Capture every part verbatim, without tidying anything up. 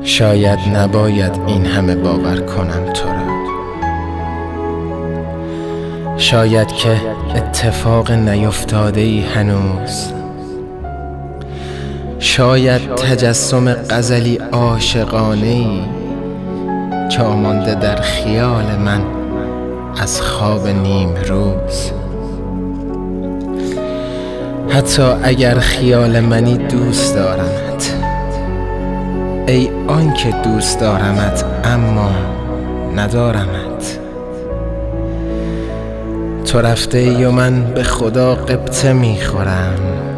شاید نباید این همه باور کنم تو را، شاید که اتفاق نیفتاده ای هنوز، شاید تجسم غزلی عاشقانه ای که آمانده در خیال من از خواب نیم روز. حتی اگر خیال منی دوست دارمت، ای آنکه دوست دارمت اما ندارمت. تو رفته ای و من به خدا غبطه میخورم،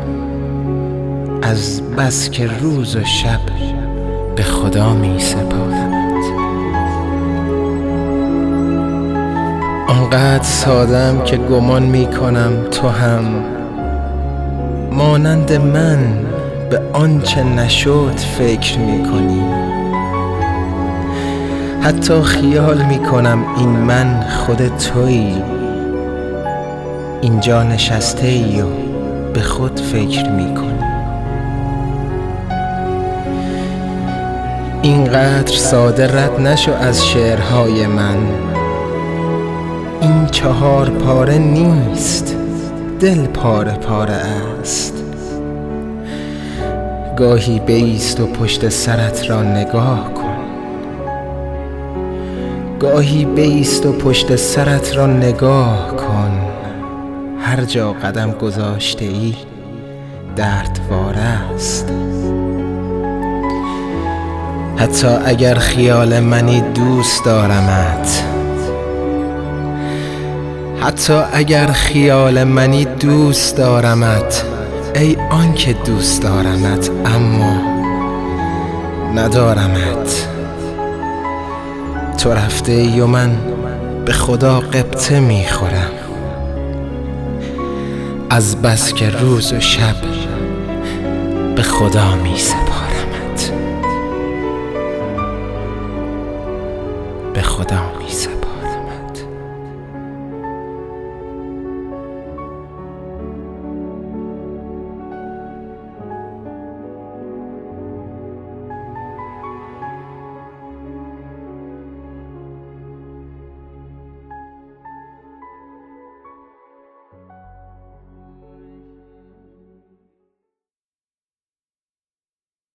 از بس که روز و شب به خدا می سپارمت. آنقدر سادم که گمان می کنم تو هم مانند من به آنچه نشد فکر می کنی. حتی خیال می کنم این من خود تویی، اینجا نشسته ای و به خود فکر می کنی. اینقدر ساده رد نشو از شعرهای من، این چهار پاره نیست، دل پاره پاره است. گاهی بایست و پشت سرت را نگاه کن، گاهی بایست و پشت سرت را نگاه کن. هر جا قدم گذاشته ای دردوار است. حتی اگر خیال منی دوست دارمت، حتی اگر خیال منی دوست دارمت، ای آنکه دوست دارمت اما ندارمت. تو رفته ای و من به خدا غبطه میخورم، از بس که روز و شب به خدا میسپارمت، به خدا.